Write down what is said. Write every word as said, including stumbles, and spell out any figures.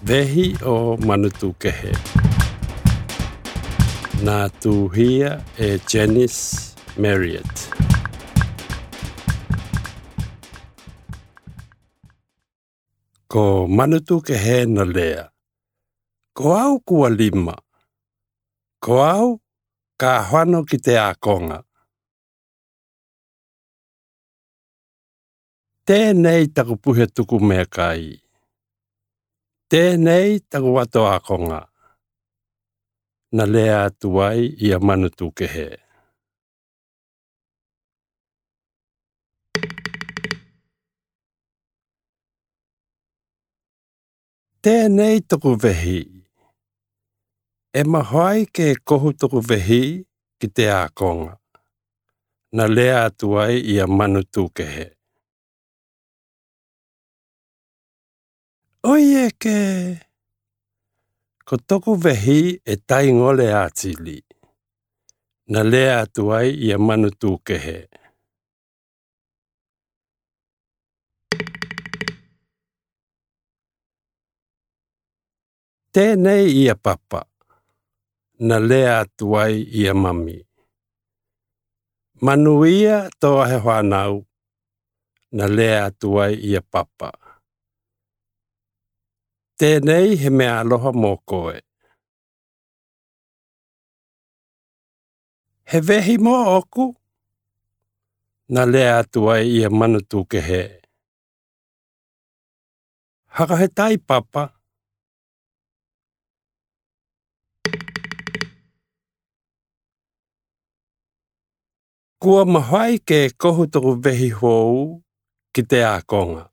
Vehi o Manutukehe. Nā tūhia e Janice Marriott. Ko Manutukehe na lea. Ko au kua lima. Ko au ka whano ki te ākonga. Tēnei taku puhe tuku mea kai. Tēnei taku wato ākonga. Na lea atuai ia Manutukehe. Tēnei taku vehi. E mahoi ke kohu taku vehi ki te ākonga. Na lea atuai ia Manutukehe. Oie ke. Ko toku vehi e tai ngole atili. Na lea atuai ia Manutukehe. Tēnei ia papa. Na lea atuai ia mami. Manuia toa he whanau. Na lea atuai ia papa. Tēnei he mea aloha mō koe. He vehi mō oku. Na lea atuai ia Manutukehe. Haka he tai papa. Kua mahai ke kohu toku vehi hou ki te ākonga.